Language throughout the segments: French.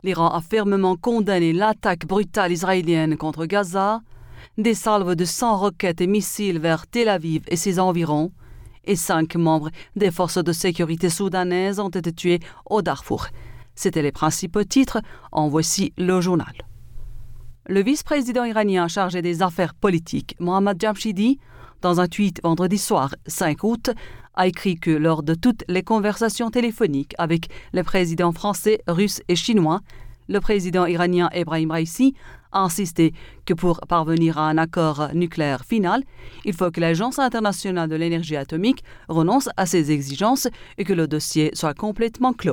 L'Iran a fermement condamné l'attaque brutale israélienne contre Gaza, des salves de 100 roquettes et missiles vers Tel Aviv et ses environs, et 5 membres des forces de sécurité soudanaises ont été tués au Darfour. C'étaient les principaux titres, en voici le journal. Le vice-président iranien chargé des affaires politiques, Mohammad Jamshidi, dans un tweet vendredi soir 5 août, a écrit que lors de toutes les conversations téléphoniques avec les présidents français, russes et chinois, le président iranien Ebrahim Raïssi a insisté que pour parvenir à un accord nucléaire final, il faut que l'Agence internationale de l'énergie atomique renonce à ses exigences et que le dossier soit complètement clos.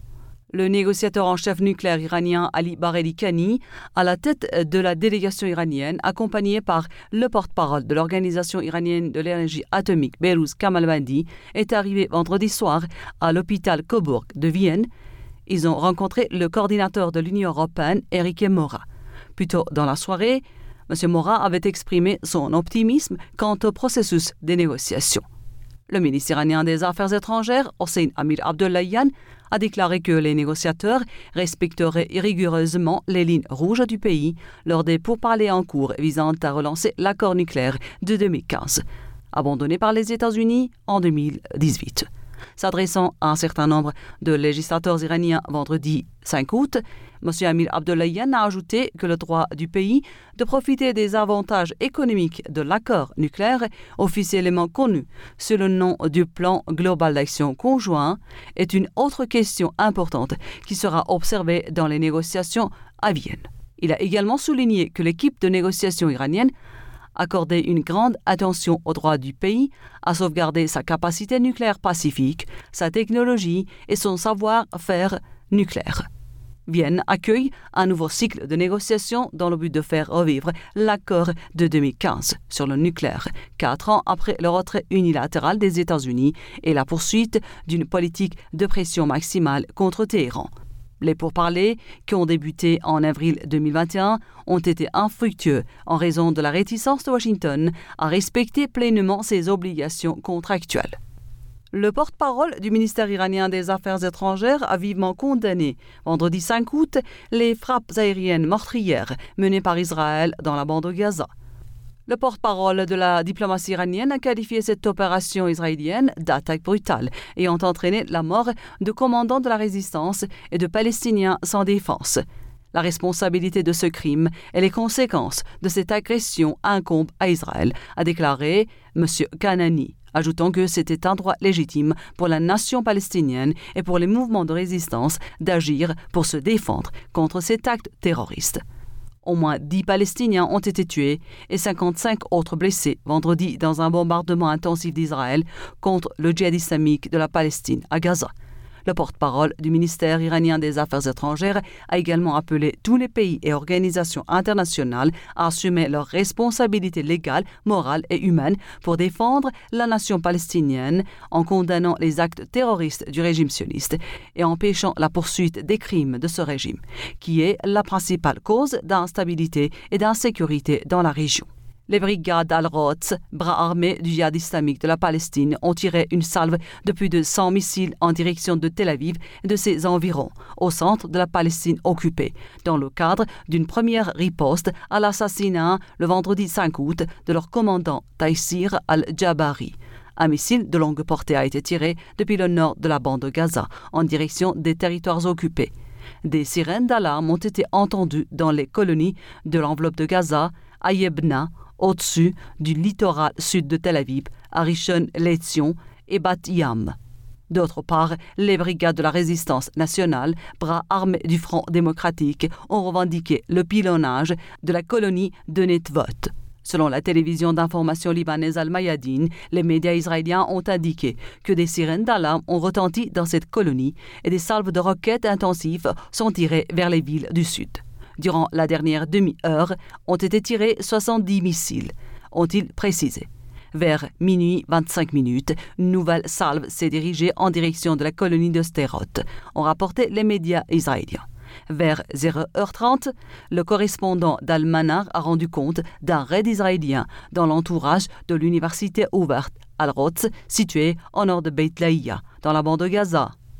Le négociateur en chef nucléaire iranien Ali Bagheri Kani, à la tête de la délégation iranienne, accompagné par le porte-parole de l'Organisation iranienne de l'énergie atomique, Behrouz Kamalvandi, est arrivé vendredi soir à l'hôpital Coburg de Vienne. Ils ont rencontré le coordinateur de l'Union européenne, Enrique Mora. Plus tôt dans la soirée, M. Mora avait exprimé son optimisme quant au processus des négociations. Le ministre iranien des Affaires étrangères, Hossein Amir-Abdollahian, a déclaré que les négociateurs respecteraient rigoureusement les lignes rouges du pays lors des pourparlers en cours visant à relancer l'accord nucléaire de 2015, abandonné par les États-Unis en 2018. S'adressant à un certain nombre de législateurs iraniens vendredi 5 août, M. Amir Abdollahian a ajouté que le droit du pays de profiter des avantages économiques de l'accord nucléaire officiellement connu sous le nom du plan global d'action conjoint est une autre question importante qui sera observée dans les négociations à Vienne. Il a également souligné que l'équipe de négociation iranienne accordait une grande attention au droit du pays à sauvegarder sa capacité nucléaire pacifique, sa technologie et son savoir-faire nucléaire. Vienne accueille un nouveau cycle de négociations dans le but de faire revivre l'accord de 2015 sur le nucléaire, 4 ans après le retrait unilatéral des États-Unis et la poursuite d'une politique de pression maximale contre Téhéran. Les pourparlers, qui ont débuté en avril 2021, ont été infructueux en raison de la réticence de Washington à respecter pleinement ses obligations contractuelles. Le porte-parole du ministère iranien des Affaires étrangères a vivement condamné, vendredi 5 août, les frappes aériennes meurtrières menées par Israël dans la bande de Gaza. Le porte-parole de la diplomatie iranienne a qualifié cette opération israélienne d'attaque brutale ayant entraîné la mort de commandants de la résistance et de Palestiniens sans défense. La responsabilité de ce crime et les conséquences de cette agression incombent à Israël, a déclaré M. Kanani, ajoutant que c'était un droit légitime pour la nation palestinienne et pour les mouvements de résistance d'agir pour se défendre contre cet acte terroriste. Au moins 10 Palestiniens ont été tués et 55 autres blessés vendredi dans un bombardement intensif d'Israël contre le djihad islamique de la Palestine à Gaza. Le porte-parole du ministère iranien des Affaires étrangères a également appelé tous les pays et organisations internationales à assumer leurs responsabilités légales, morales et humaines pour défendre la nation palestinienne en condamnant les actes terroristes du régime sioniste et empêchant la poursuite des crimes de ce régime, qui est la principale cause d'instabilité et d'insécurité dans la région. Les brigades Al-Quds, bras armés du djihad islamique de la Palestine, ont tiré une salve de plus de 100 missiles en direction de Tel Aviv et de ses environs, au centre de la Palestine occupée, dans le cadre d'une première riposte à l'assassinat le vendredi 5 août de leur commandant Taïsir al-Jabari. Un missile de longue portée a été tiré depuis le nord de la bande de Gaza, en direction des territoires occupés. Des sirènes d'alarme ont été entendues dans les colonies de l'enveloppe de Gaza, à Yebna, au-dessus du littoral sud de Tel Aviv, à Rishon LeZion et Bat Yam. D'autre part, les brigades de la résistance nationale, bras armés du Front démocratique, ont revendiqué le pilonnage de la colonie de Netvot. Selon la télévision d'information libanaise Al-Mayadin, les médias israéliens ont indiqué que des sirènes d'alarme ont retenti dans cette colonie et des salves de roquettes intensives sont tirées vers les villes du sud. Durant la dernière demi-heure, ont été tirés 70 missiles, ont-ils précisé. Vers minuit 25 minutes, une nouvelle salve s'est dirigée en direction de la colonie de Sderot, ont rapporté les médias israéliens. Vers 0h30, le correspondant d'Al-Manar a rendu compte d'un raid israélien dans l'entourage de l'université ouverte Al-Quds, située au nord de Beit Lahiya, dans la bande de Gaza.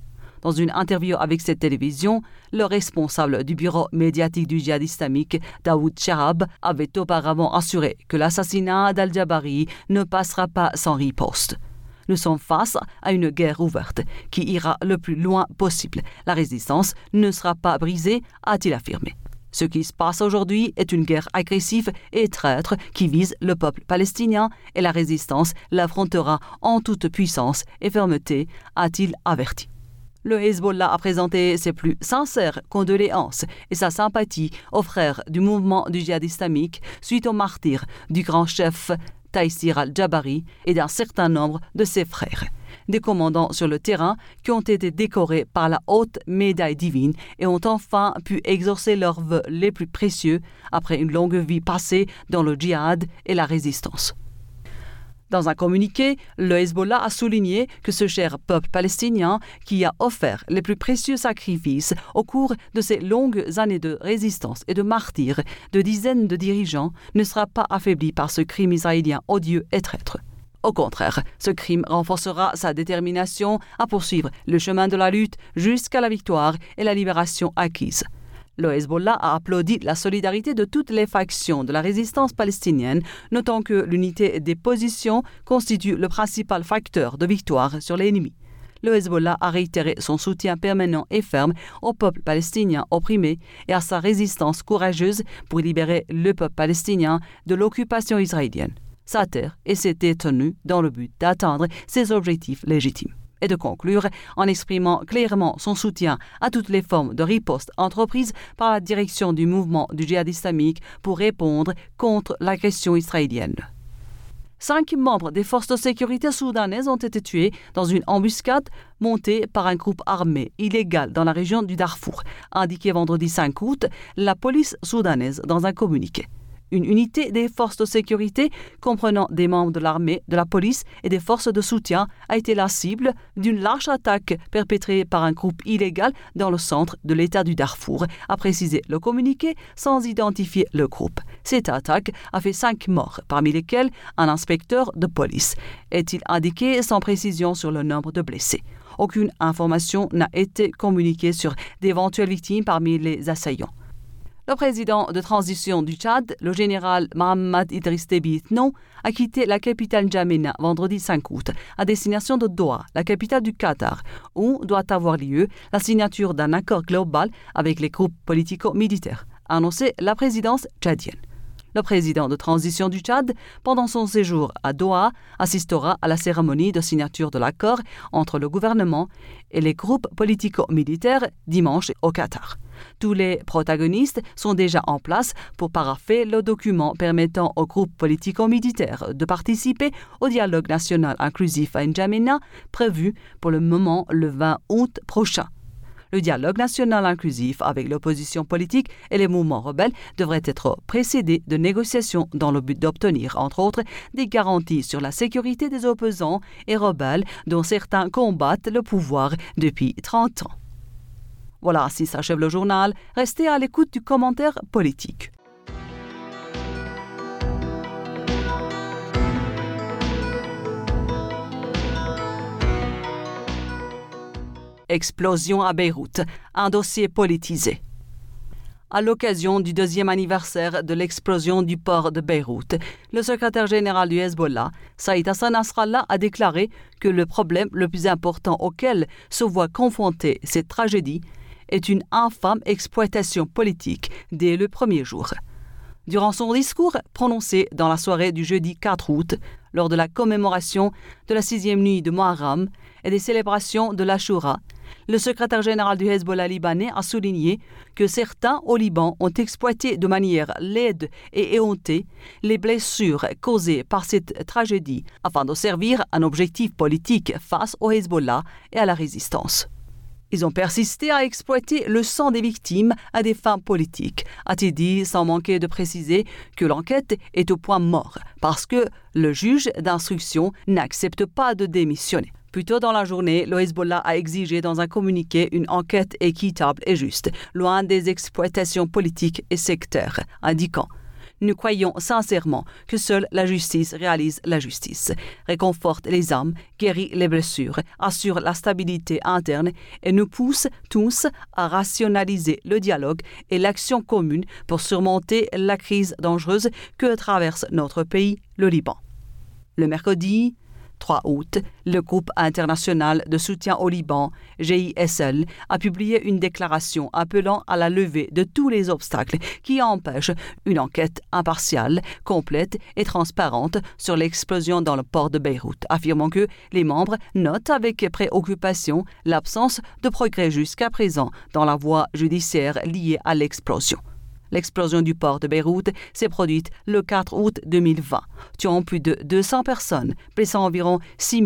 Dans une interview avec cette télévision, le responsable du bureau médiatique du djihad islamique, Daoud Shahab, avait auparavant assuré que l'assassinat d'Al-Jabari ne passera pas sans riposte. Nous sommes face à une guerre ouverte qui ira le plus loin possible. La résistance ne sera pas brisée, a-t-il affirmé. Ce qui se passe aujourd'hui est une guerre agressive et traître qui vise le peuple palestinien et la résistance l'affrontera en toute puissance et fermeté, a-t-il averti. Le Hezbollah a présenté ses plus sincères condoléances et sa sympathie aux frères du mouvement du djihad islamique suite au martyre du grand chef Taïsir al-Jabari et d'un certain nombre de ses frères. Des commandants sur le terrain qui ont été décorés par la haute médaille divine et ont enfin pu exaucer leurs vœux les plus précieux après une longue vie passée dans le djihad et la résistance. Dans un communiqué, le Hezbollah a souligné que ce cher peuple palestinien, qui a offert les plus précieux sacrifices au cours de ces longues années de résistance et de martyrs de dizaines de dirigeants, ne sera pas affaibli par ce crime israélien odieux et traître. Au contraire, ce crime renforcera sa détermination à poursuivre le chemin de la lutte jusqu'à la victoire et la libération acquise. Le Hezbollah a applaudi la solidarité de toutes les factions de la résistance palestinienne, notant que l'unité des positions constitue le principal facteur de victoire sur l'ennemi. Le Hezbollah a réitéré son soutien permanent et ferme au peuple palestinien opprimé et à sa résistance courageuse pour libérer le peuple palestinien de l'occupation israélienne, sa terre et ses détenus dans le but d'atteindre ses objectifs légitimes. Et de conclure en exprimant clairement son soutien à toutes les formes de riposte entreprises par la direction du mouvement du djihad islamique pour répondre contre l'agression israélienne. 5 membres des forces de sécurité soudanaises ont été tués dans une embuscade montée par un groupe armé illégal dans la région du Darfour, a indiqué vendredi 5 août la police soudanaise dans un communiqué. Une unité des forces de sécurité comprenant des membres de l'armée, de la police et des forces de soutien a été la cible d'une large attaque perpétrée par un groupe illégal dans le centre de l'État du Darfour, a précisé le communiqué sans identifier le groupe. Cette attaque a fait 5 morts, parmi lesquels un inspecteur de police, est-il indiqué sans précision sur le nombre de blessés. Aucune information n'a été communiquée sur d'éventuelles victimes parmi les assaillants. Le président de transition du Tchad, le général Mohamed Idriss Déby Itno, a quitté la capitale N'Djamena vendredi 5 août à destination de Doha, la capitale du Qatar, où doit avoir lieu la signature d'un accord global avec les groupes politico-militaires, a annoncé la présidence tchadienne. Le président de transition du Tchad, pendant son séjour à Doha, assistera à la cérémonie de signature de l'accord entre le gouvernement et les groupes politico-militaires dimanche au Qatar. Tous les protagonistes sont déjà en place pour parapher le document permettant aux groupes politico-militaires de participer au dialogue national inclusif à N'Djamena, prévu pour le moment le 20 août prochain. Le dialogue national inclusif avec l'opposition politique et les mouvements rebelles devrait être précédé de négociations dans le but d'obtenir, entre autres, des garanties sur la sécurité des opposants et rebelles dont certains combattent le pouvoir depuis 30 ans. Voilà, ainsi s'achève le journal. Restez à l'écoute du commentaire politique. Explosion à Beyrouth, un dossier politisé. À l'occasion du 2e anniversaire de l'explosion du port de Beyrouth, le secrétaire général du Hezbollah, Saïd Hassan Nasrallah, a déclaré que le problème le plus important auquel se voit confrontée cette tragédie est une infâme exploitation politique dès le premier jour. Durant son discours prononcé dans la soirée du jeudi 4 août, lors de la commémoration de la 6e nuit de Muharram et des célébrations de l'Ashura, le secrétaire général du Hezbollah libanais a souligné que certains au Liban ont exploité de manière laide et éhontée les blessures causées par cette tragédie afin de servir un objectif politique face au Hezbollah et à la résistance. Ils ont persisté à exploiter le sang des victimes à des fins politiques, a-t-il dit sans manquer de préciser que l'enquête est au point mort parce que le juge d'instruction n'accepte pas de démissionner. Plus tôt dans la journée, le Hezbollah a exigé dans un communiqué une enquête équitable et juste, loin des exploitations politiques et sectaires, indiquant Nous croyons sincèrement que seule la justice réalise la justice, réconforte les âmes, guérit les blessures, assure la stabilité interne et nous pousse tous à rationaliser le dialogue et l'action commune pour surmonter la crise dangereuse que traverse notre pays, le Liban. Le mercredi 3 août, le groupe international de soutien au Liban, GISL, a publié une déclaration appelant à la levée de tous les obstacles qui empêchent une enquête impartiale, complète et transparente sur l'explosion dans le port de Beyrouth, affirmant que les membres notent avec préoccupation l'absence de progrès jusqu'à présent dans la voie judiciaire liée à l'explosion. L'explosion du port de Beyrouth s'est produite le 4 août 2020, tuant plus de 200 personnes, blessant environ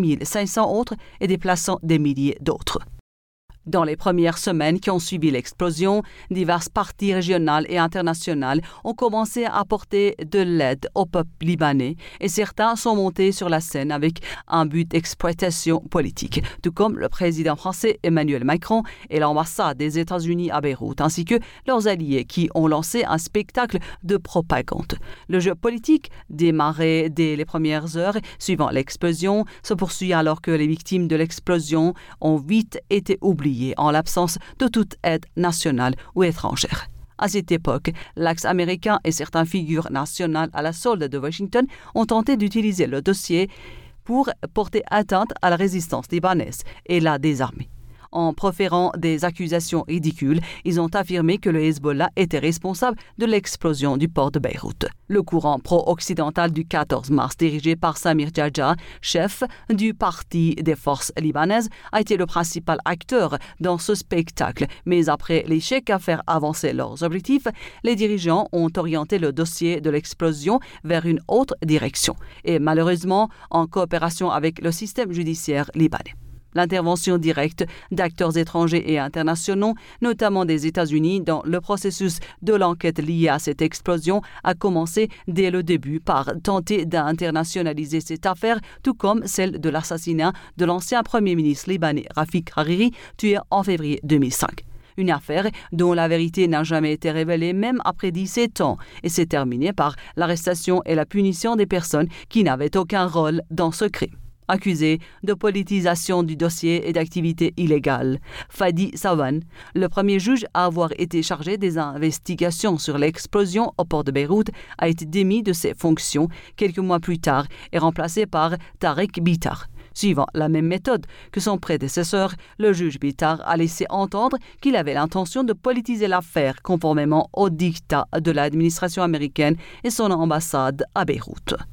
6500 autres et déplaçant des milliers d'autres. Dans les premières semaines qui ont suivi l'explosion, diverses parties régionales et internationales ont commencé à apporter de l'aide au peuple libanais et certains sont montés sur la scène avec un but d'exploitation politique, tout comme le président français Emmanuel Macron et l'ambassade des États-Unis à Beyrouth, ainsi que leurs alliés qui ont lancé un spectacle de propagande. Le jeu politique, démarré dès les premières heures suivant l'explosion, se poursuit alors que les victimes de l'explosion ont vite été oubliées en l'absence de toute aide nationale ou étrangère. À cette époque, l'axe américain et certaines figures nationales à la solde de Washington ont tenté d'utiliser le dossier pour porter atteinte à la résistance libanaise et la désarmer. En proférant des accusations ridicules, ils ont affirmé que le Hezbollah était responsable de l'explosion du port de Beyrouth. Le courant pro-occidental du 14 mars, dirigé par Samir Djadja, chef du Parti des forces libanaises, a été le principal acteur dans ce spectacle. Mais après l'échec à faire avancer leurs objectifs, les dirigeants ont orienté le dossier de l'explosion vers une autre direction, et malheureusement en coopération avec le système judiciaire libanais. L'intervention directe d'acteurs étrangers et internationaux, notamment des États-Unis, dans le processus de l'enquête liée à cette explosion a commencé dès le début par tenter d'internationaliser cette affaire, tout comme celle de l'assassinat de l'ancien premier ministre libanais Rafik Hariri, tué en février 2005. Une affaire dont la vérité n'a jamais été révélée même après 17 ans et s'est terminée par l'arrestation et la punition des personnes qui n'avaient aucun rôle dans ce crime. Accusé de politisation du dossier et d'activités illégales. Fadi Sawan, le premier juge à avoir été chargé des investigations sur l'explosion au port de Beyrouth, a été démis de ses fonctions quelques mois plus tard et remplacé par Tarek Bitar. Suivant la même méthode que son prédécesseur, le juge Bitar a laissé entendre qu'il avait l'intention de politiser l'affaire conformément au diktat de l'administration américaine et son ambassade à Beyrouth.